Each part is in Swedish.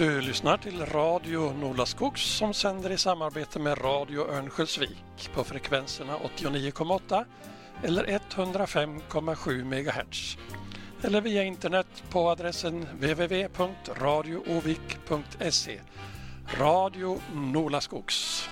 Du lyssnar till Radio Nolaskogs som sänder i samarbete med Radio Örnsköldsvik på frekvenserna 89,8 eller 105,7 MHz. Eller via internet på adressen www.radioovik.se. Radio Nolaskogs.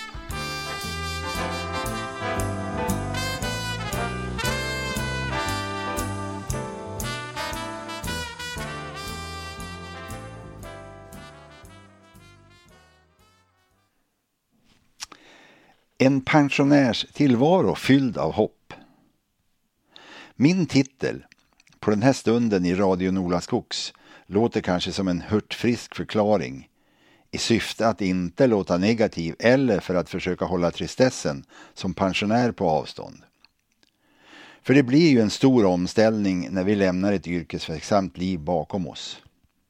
En pensionärs tillvaro fylld av hopp. Min titel på den här stunden i Radio Nolaskogs låter kanske som en hurtfrisk förklaring i syfte att inte låta negativ eller för att försöka hålla tristessen som pensionär på avstånd. För det blir ju en stor omställning när vi lämnar ett yrkesverksamt liv bakom oss.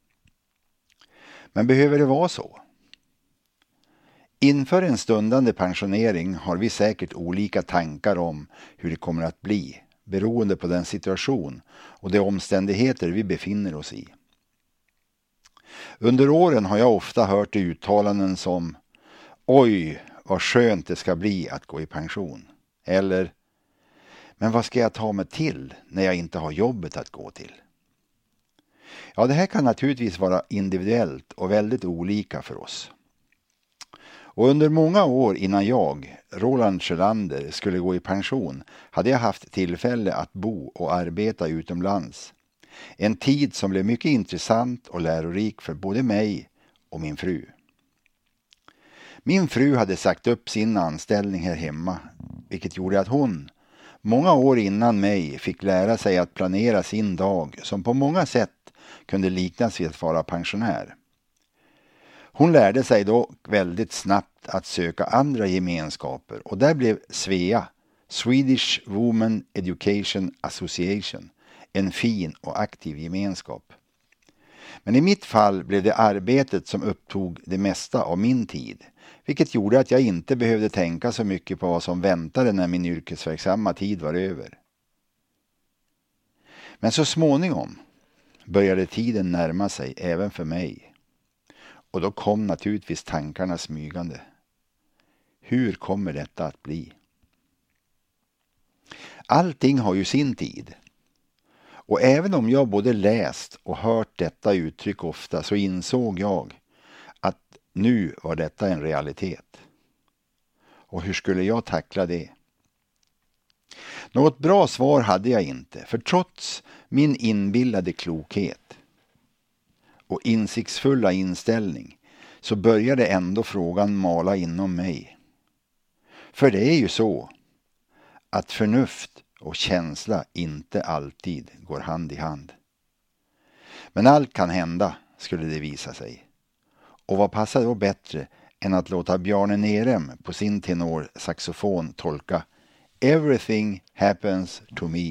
Men behöver det vara så? Inför en stundande pensionering har vi säkert olika tankar om hur det kommer att bli, beroende på den situation och de omständigheter vi befinner oss i. Under åren har jag ofta hört uttalanden som "Oj, vad skönt det ska bli att gå i pension" eller "Men vad ska jag ta mig till när jag inte har jobbet att gå till?" Ja, det här kan naturligtvis vara individuellt och väldigt olika för oss. Och under många år innan jag, Roland Sjölander, skulle gå i pension hade jag haft tillfälle att bo och arbeta utomlands. En tid som blev mycket intressant och lärorik för både mig och min fru. Min fru hade sagt upp sin anställning här hemma, vilket gjorde att hon, många år innan mig, fick lära sig att planera sin dag som på många sätt kunde liknas vid att vara pensionär. Hon lärde sig då väldigt snabbt att söka andra gemenskaper och där blev SWEA, Swedish Women Education Association, en fin och aktiv gemenskap. Men i mitt fall blev det arbetet som upptog det mesta av min tid, vilket gjorde att jag inte behövde tänka så mycket på vad som väntade när min yrkesverksamma tid var över. Men så småningom började tiden närma sig även för mig. Och då kom naturligtvis tankarna smygande. Hur kommer detta att bli? Allting har ju sin tid. Och även om jag både läst och hört detta uttryck ofta så insåg jag att nu var detta en realitet. Och hur skulle jag tackla det? Något bra svar hade jag inte, för trots min inbillade klokhet och insiktsfulla inställning så började ändå frågan mala inom mig. För det är ju så att förnuft och känsla inte alltid går hand i hand. Men allt kan hända, skulle det visa sig. Och vad passar då bättre än att låta Bjarne Nerem på sin tenorsaxofon tolka "Everything happens to me".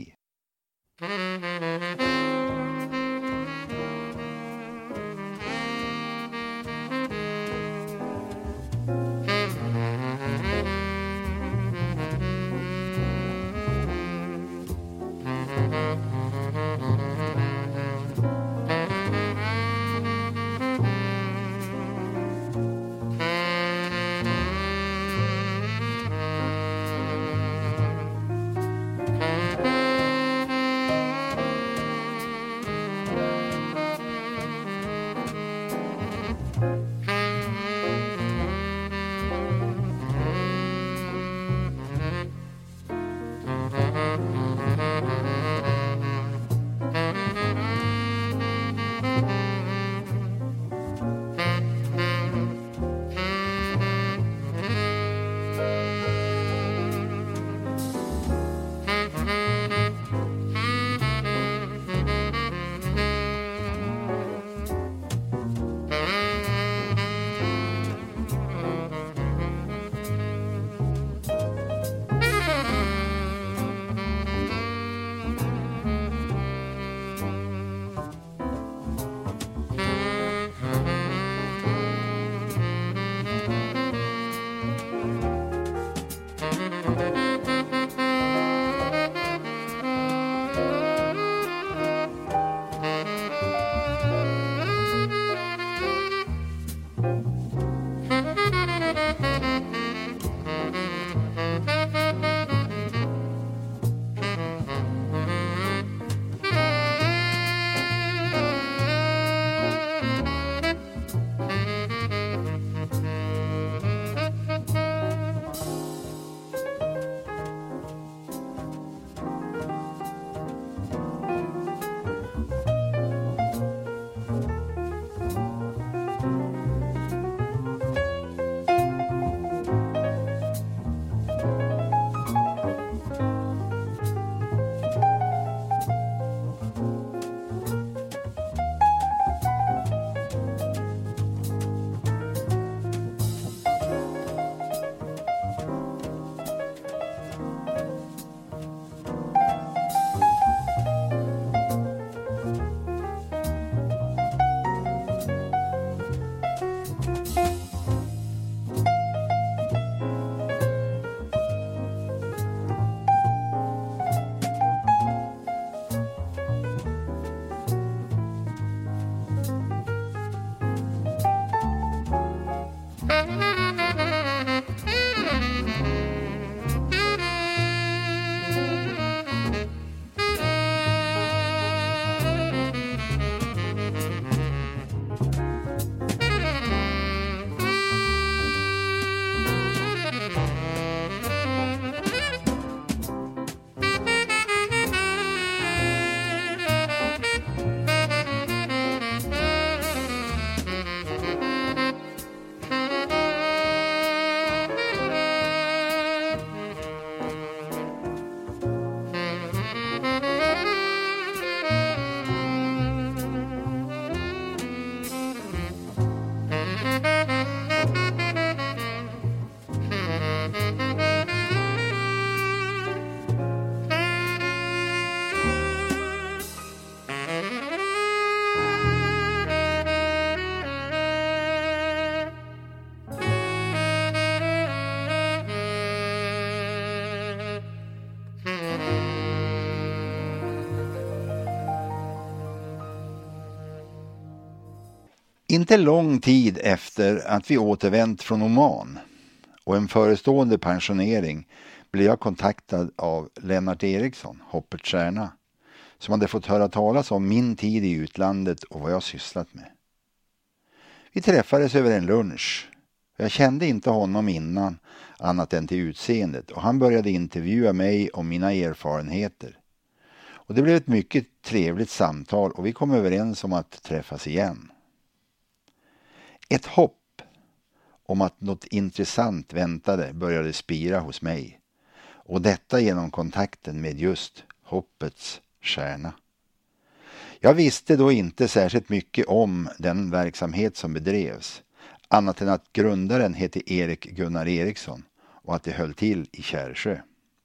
Inte lång tid efter att vi återvänt från Oman och en förestående pensionering blev jag kontaktad av Lennart Eriksson, Hoppets stjärna, som hade fått höra talas om min tid i utlandet och vad jag sysslat med. Vi träffades över en lunch. Jag kände inte honom innan annat än till utseendet och han började intervjua mig om mina erfarenheter. Och det blev ett mycket trevligt samtal och vi kom överens om att träffas igen. Ett hopp om att något intressant väntade började spira hos mig. Och detta genom kontakten med just Hoppets stjärna. Jag visste då inte särskilt mycket om den verksamhet som bedrevs. Annat än att grundaren hette Erik Gunnar Eriksson och att det höll till i Kärrsjö.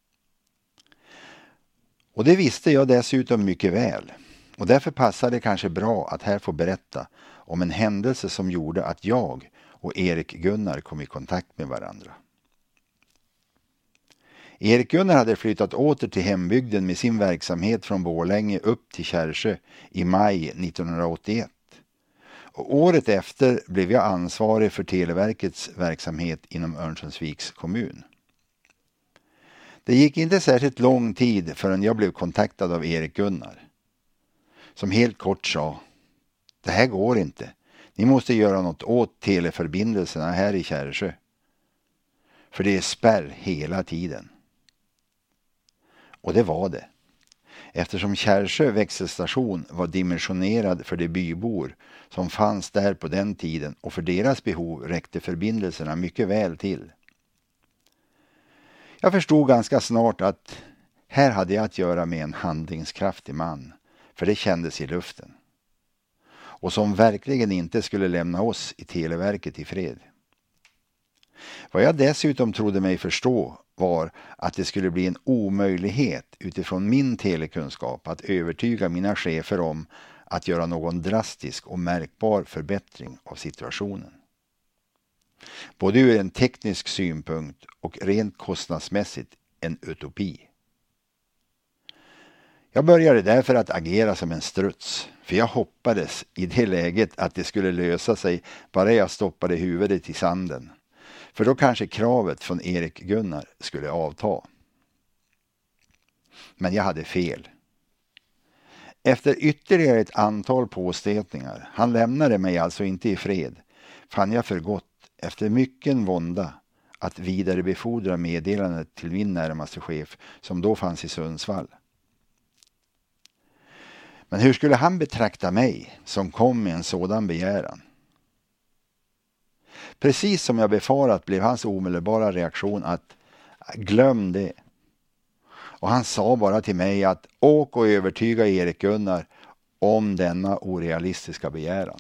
Och det visste jag dessutom mycket väl. Och därför passade det kanske bra att här få berätta om en händelse som gjorde att jag och Erik Gunnar kom i kontakt med varandra. Erik Gunnar hade flyttat åter till hembygden med sin verksamhet från Borlänge upp till Kärrsjö i maj 1981. Och året efter blev jag ansvarig för Televerkets verksamhet inom Örnsköldsviks kommun. Det gick inte särskilt lång tid förrän jag blev kontaktad av Erik Gunnar, som helt kort sa: det här går inte. Ni måste göra något åt teleförbindelserna här i Kärrsjö. För det är spärr hela tiden. Och det var det. Eftersom Kärrsjö växelstation var dimensionerad för de bybor som fanns där på den tiden och för deras behov räckte förbindelserna mycket väl till. Jag förstod ganska snart att här hade jag att göra med en handlingskraftig man, för det kändes i luften. Och som verkligen inte skulle lämna oss i Televerket i fred. Vad jag dessutom trodde mig förstå var att det skulle bli en omöjlighet utifrån min telekunskap att övertyga mina chefer om att göra någon drastisk och märkbar förbättring av situationen. Både ur en teknisk synpunkt och rent kostnadsmässigt en utopi. Jag började därför att agera som en struts, för jag hoppades i det läget att det skulle lösa sig bara jag stoppade huvudet i sanden. För då kanske kravet från Erik Gunnar skulle avta. Men jag hade fel. Efter ytterligare ett antal påstötningar, han lämnade mig alltså inte i fred, fann jag för gott efter mycken vånda att vidarebefordra meddelandet till min närmaste chef som då fanns i Sundsvall. Men hur skulle han betrakta mig som kom med en sådan begäran? Precis som jag befarat blev hans omedelbara reaktion att glöm det. Och han sa bara till mig att åk och övertyga Erik Gunnar om denna orealistiska begäran.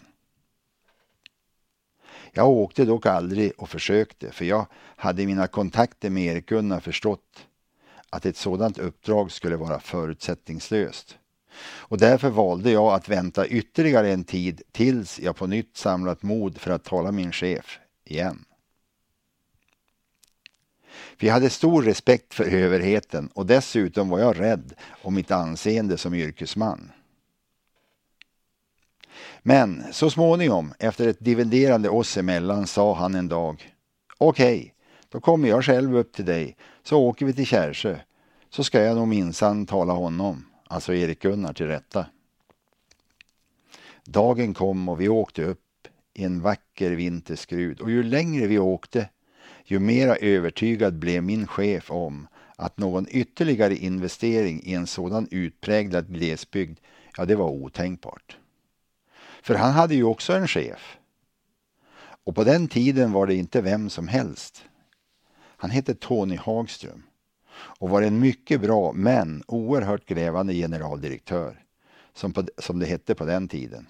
Jag åkte dock aldrig och försökte, för jag hade i mina kontakter med Erik Gunnar förstått att ett sådant uppdrag skulle vara förutsättningslöst. Och därför valde jag att vänta ytterligare en tid tills jag på nytt samlat mod för att tala min chef igen. Vi hade stor respekt för överheten och dessutom var jag rädd om mitt anseende som yrkesman. Men så småningom, efter ett dividerande oss emellan, sa han en dag: Okej, då kommer jag själv upp till dig, så åker vi till Kärrsjö, så ska jag nog minsann tala honom, alltså Erik Gunnar, till rätta. Dagen kom och vi åkte upp i en vacker vinterskrud, och ju längre vi åkte, ju mera övertygad blev min chef om att någon ytterligare investering i en sådan utpräglad glesbygd, ja, det var otänkbart. För han hade ju också en chef. Och på den tiden var det inte vem som helst. Han hette Tony Hagström och var en mycket bra men oerhört grävande generaldirektör, som det hette på den tiden.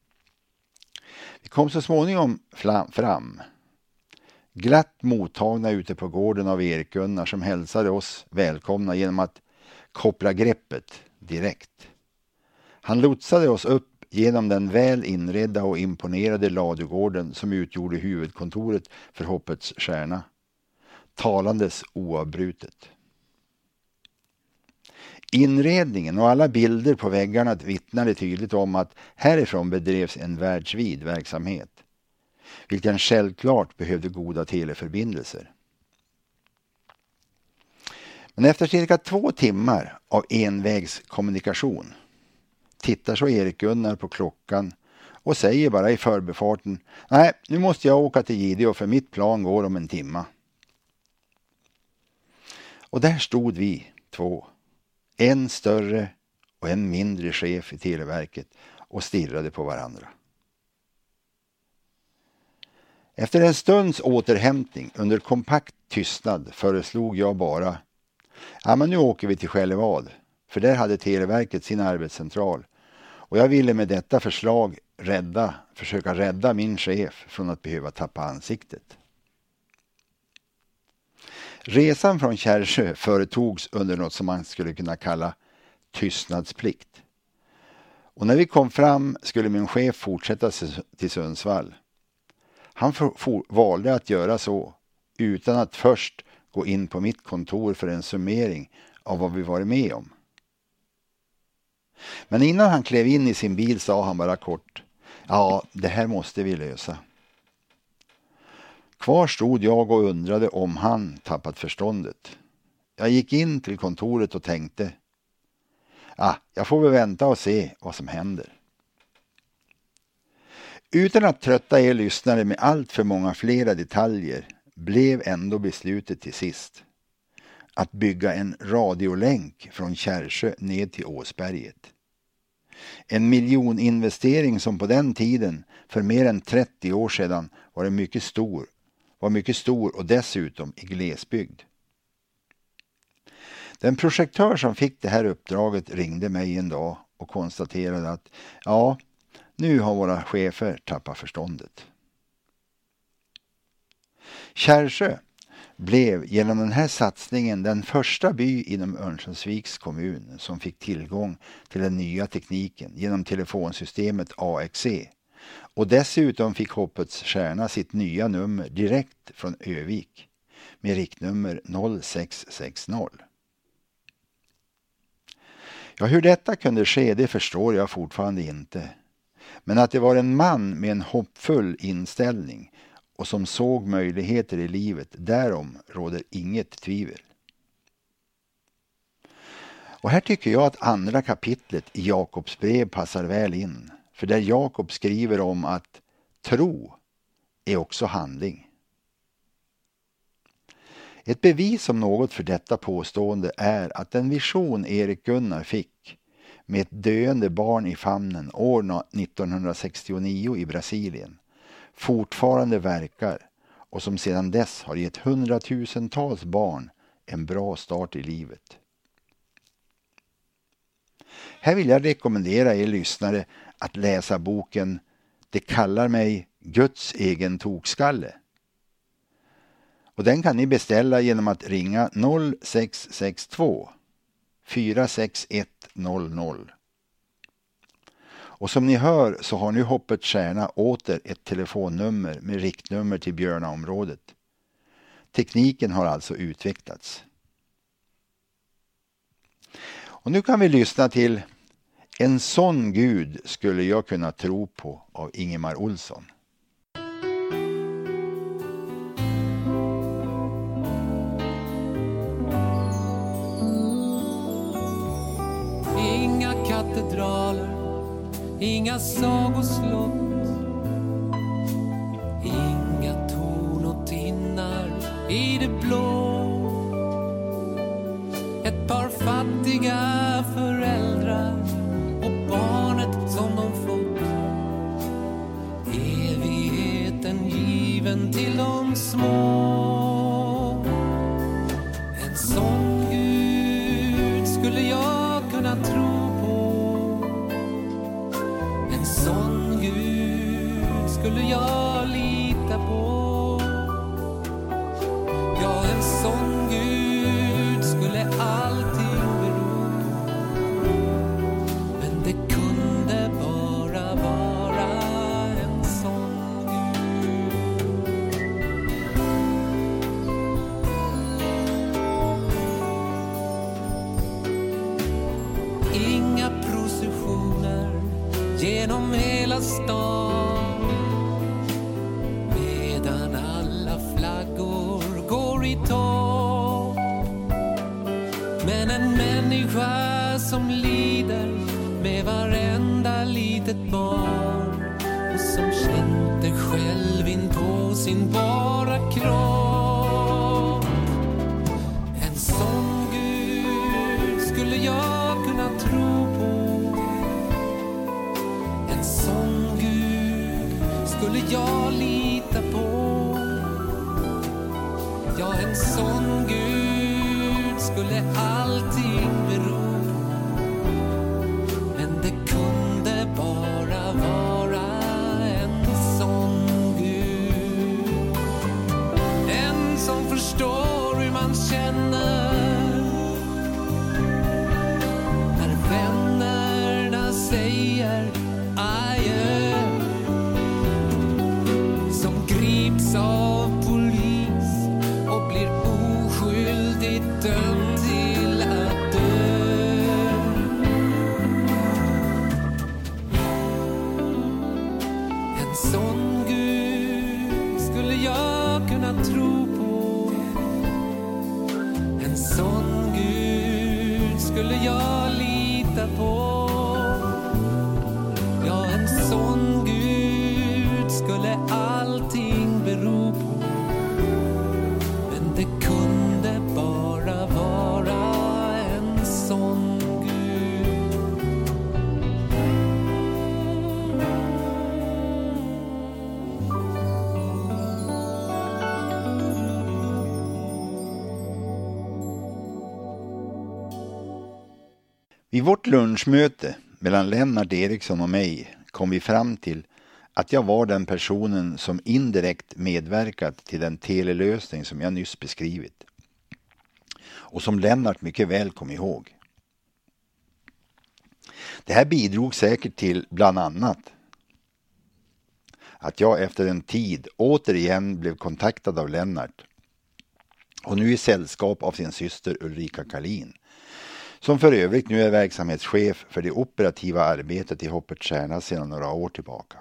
Vi kom så småningom fram. Glatt mottagna ute på gården av Erik Gunnar, som hälsade oss välkomna genom att koppla greppet direkt. Han lotsade oss upp genom den väl inredda och imponerade ladugården som utgjorde huvudkontoret för Hoppets stjärna, talandes oavbrutet. Inredningen och alla bilder på väggarna vittnade tydligt om att härifrån bedrevs en världsvid verksamhet, vilken självklart behövde goda teleförbindelser. Men efter cirka 2 timmar av envägskommunikation tittar så Erik-Gunnar på klockan och säger bara i förbifarten: nej, nu måste jag åka till Gideå för mitt plan går om en timma. Och där stod vi 2, en större och en mindre chef i Televerket och stirrade på varandra. Efter en stunds återhämtning under kompakt tystnad föreslog jag bara: ja, men nu åker vi till Skällevad, för där hade Televerket sin arbetscentral och jag ville med detta förslag försöka rädda min chef från att behöva tappa ansiktet. Resan från Kärrsjö företogs under något som man skulle kunna kalla tystnadsplikt. Och när vi kom fram skulle min chef fortsätta till Sundsvall. Han valde att göra så utan att först gå in på mitt kontor för en summering av vad vi varit med om. Men innan han klev in i sin bil sa han bara kort: ja, det här måste vi lösa. Kvar stod jag och undrade om han tappat förståndet. Jag gick in till kontoret och tänkte: jag får väl vänta och se vad som händer. Utan att trötta er lyssnare med allt för många flera detaljer blev ändå beslutet till sist att bygga en radiolänk från Kärrsjö ned till Åsberget. En miljoninvestering som på den tiden för mer än 30 år sedan var mycket stor och dessutom i glesbygd. Den projektör som fick det här uppdraget ringde mig en dag och konstaterade att nu har våra chefer tappat förståndet. Kärrsjö blev genom den här satsningen den första by inom Örnsköldsviks kommun som fick tillgång till den nya tekniken genom telefonsystemet AXE. Och dessutom fick Hoppets Stjärna sitt nya nummer direkt från Övik med riktnummer 0660. Ja, hur detta kunde ske, det förstår jag fortfarande inte. Men att det var en man med en hoppfull inställning och som såg möjligheter i livet, därom råder inget tvivel. Och här tycker jag att andra kapitlet i Jakobs brev passar väl in. För där Jakob skriver om att tro är också handling. Ett bevis om något för detta påstående är att den vision Erik-Gunnar fick med ett döende barn i famnen år 1969 i Brasilien fortfarande verkar och som sedan dess har gett 100,000-tals barn en bra start i livet. Här vill jag rekommendera er lyssnare att läsa boken Det kallar mig Guds egen tokskalle. Och den kan ni beställa genom att ringa 0662 461 00. Och som ni hör så har nu Hoppets Stjärna åter ett telefonnummer med riktnummer till Björnaområdet. Tekniken har alltså utvecklats. Och nu kan vi lyssna till En sån Gud skulle jag kunna tro på av Ingemar Olsson. Inga katedraler, inga sagoslott, inga torn och tinnar i det blå. Ett par fattiga föräldrar och barnet som de fått. Evigheten given till de små. En sån Gud skulle jag kunna tro på. En sån Gud skulle jag lita på. Ja, en sån Gud skulle allting bero på. Men det kunde bara vara en sån Gud. lilla stan, medan alla flaggor går i tå. Men en människa som lider med varenda litet barn, och som känt det själv in på sin bara kropp. En sån Gud skulle jag kunna tro på. En sån Gud skulle jag lita på. Ja, en sån Gud skulle allting bero på. Men det kunde bara vara en sån Gud. En som förstår hur man känner när vännerna säger adjö. Som grips av polis och blir oskyldigt dömd till att dö. En sån Gud skulle jag kunna tro på. En sån Gud skulle jag lita på. Ja, en sån Gud skulle allting bero på. Men det kunde bara vara en sån Gud. Vid vårt lunchmöte mellan Lennart Eriksson och mig kom vi fram till att jag var den personen som indirekt medverkat till den telelösning som jag nyss beskrivit. Och som Lennart mycket väl kom ihåg. Det här bidrog säkert till bland annat att jag efter en tid återigen blev kontaktad av Lennart. Och nu i sällskap av sin syster Ulrika Karlin. Som för övrigt nu är verksamhetschef för det operativa arbetet i Hoppets Stjärna sedan några år tillbaka.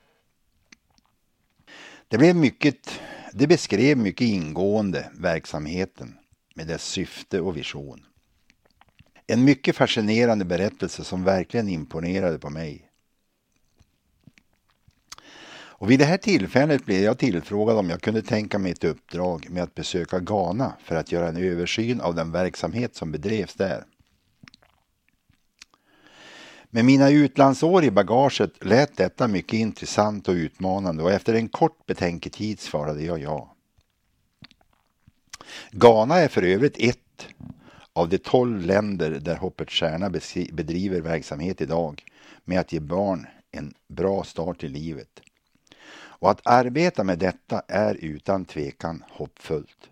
Det beskrev mycket ingående verksamheten med dess syfte och vision. En mycket fascinerande berättelse som verkligen imponerade på mig. Och vid det här tillfället blev jag tillfrågad om jag kunde tänka mig ett uppdrag med att besöka Ghana för att göra en översyn av den verksamhet som bedrevs där. Med mina utlandsår i bagaget lät detta mycket intressant och utmanande och efter en kort betänketid svarade jag ja. Ghana är för övrigt ett av de 12 länder där Hoppets Stjärna bedriver verksamhet idag med att ge barn en bra start i livet. Och att arbeta med detta är utan tvekan hoppfullt.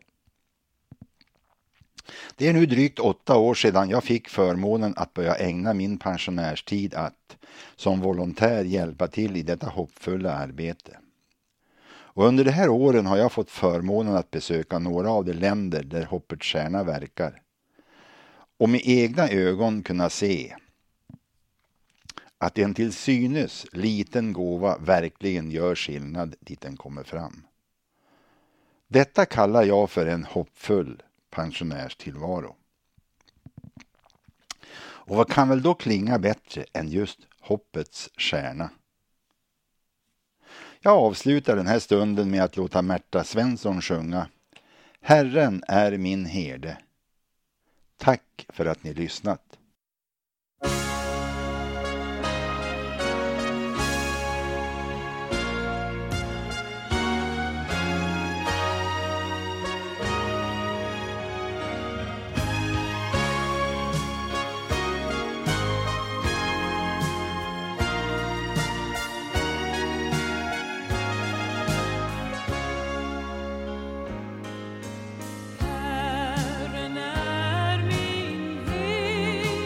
Det är nu drygt 8 år sedan jag fick förmånen att börja ägna min pensionärstid att som volontär hjälpa till i detta hoppfulla arbete. Och under de här åren har jag fått förmånen att besöka några av de länder där Hoppets Stjärna verkar. Och med egna ögon kunna se att en till synes liten gåva verkligen gör skillnad dit den kommer fram. Detta kallar jag för en hoppfull pensionärstillvaro. Och vad kan väl då klinga bättre än just Hoppets Stjärna? Jag avslutar den här stunden med att låta Märta Svensson sjunga Herren är min herde. Tack för att ni lyssnat. Herren är min herde.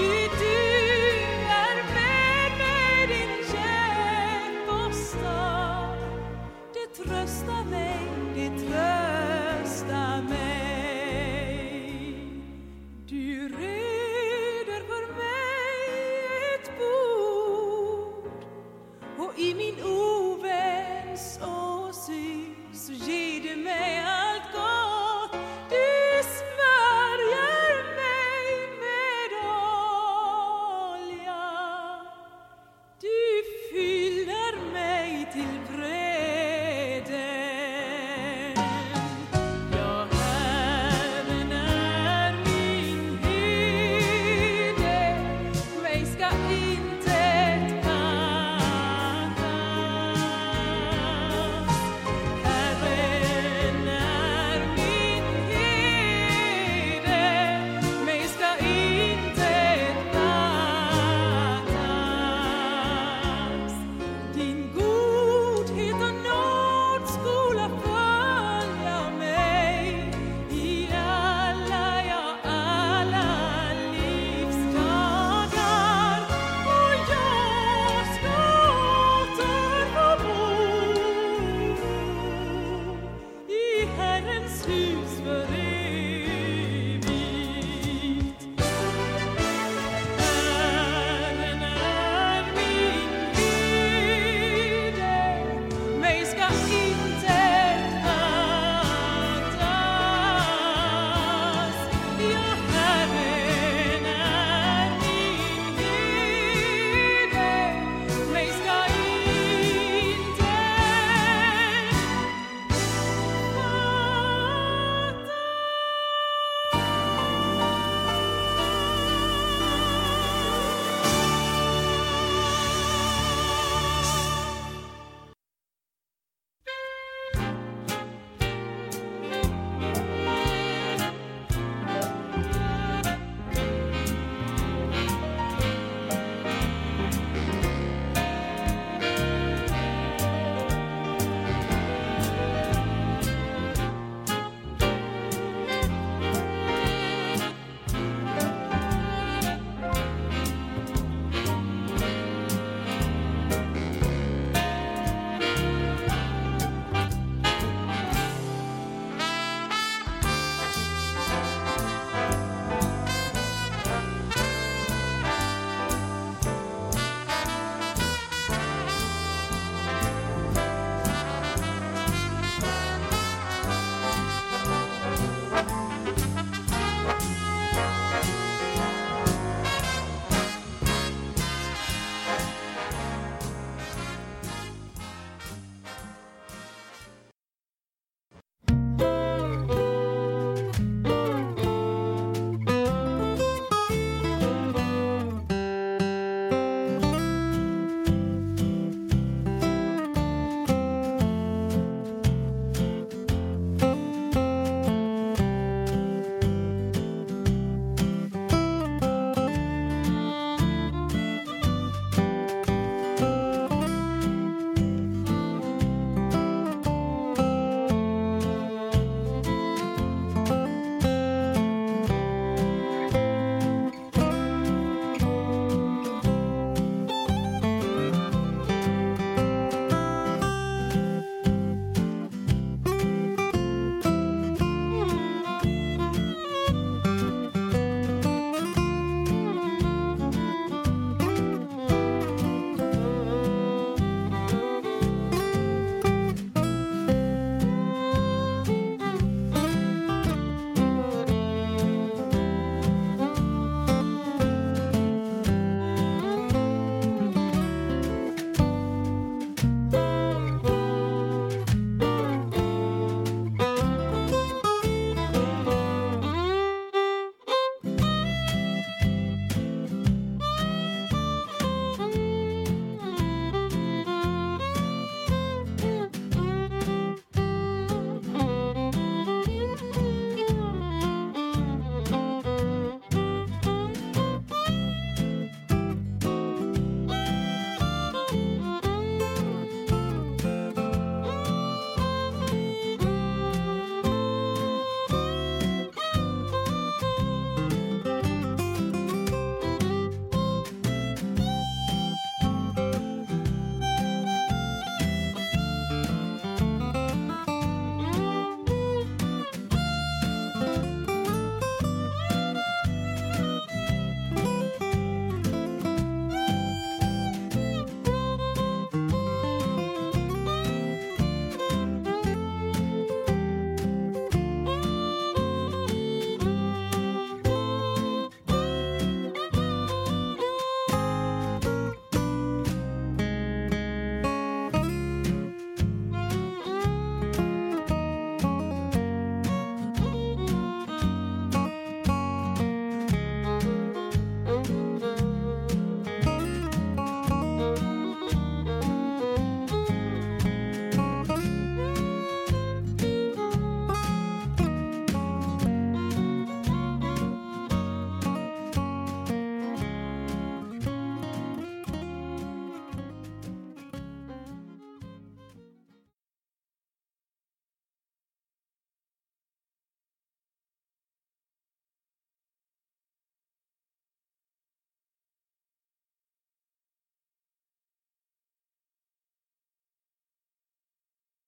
mitt i